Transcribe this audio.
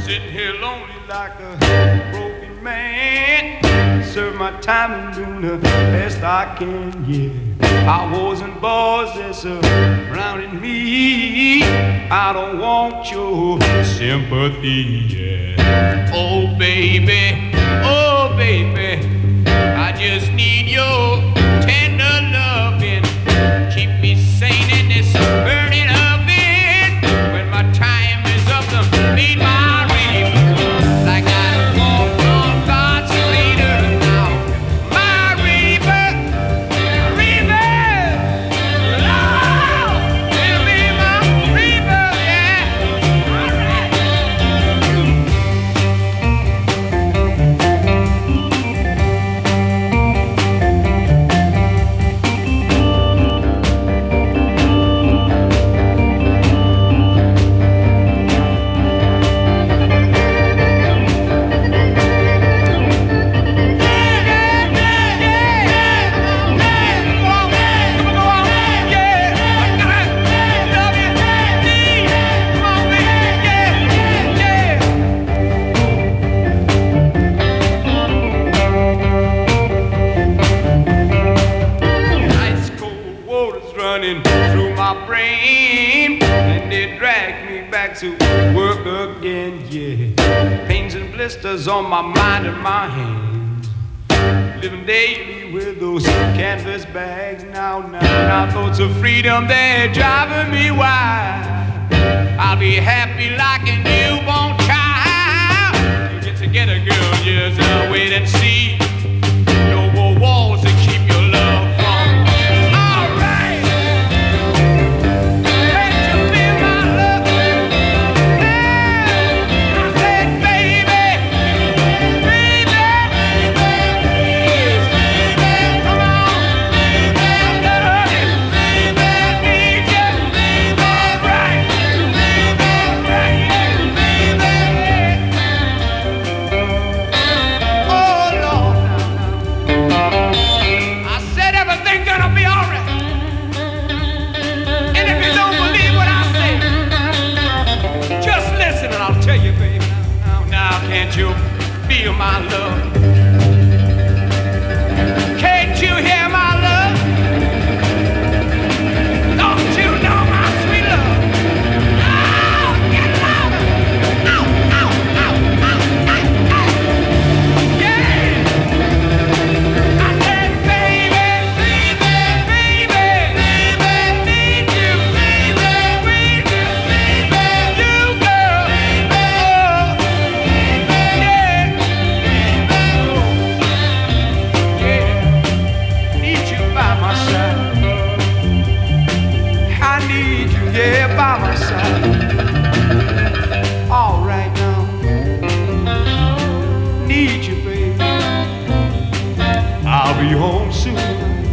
Sitting here lonely like a broken man. Serve my time and doing the best I can, yeah. Hours and bars that's surrounding me. I don't want your sympathy, yeah. Oh baby, I just need your tender loving. Keep me sane in this burning oven. When my time is up to meet my reaper, like I don't want on God's leader now. My reaper, Lord, give me my reaper, yeah. All right. Running through my brain, and they drag me back to work again, yeah. Pains and blisters on my mind and my hands, living daily with those canvas bags. Now thoughts of freedom, they're driving me wild. I'll be happy like a newborn child. You get together, girl, just wait and see. No more walls to keep your love from. Can't you feel my love? Can't you hear my love? Don't you know my sweet love? Oh, get louder! Ow, ow, ow, ow, ow, ow. Yeah! I said, baby, need you, you girl, yeah, by my side. All right now, need you, baby. I'll be home soon.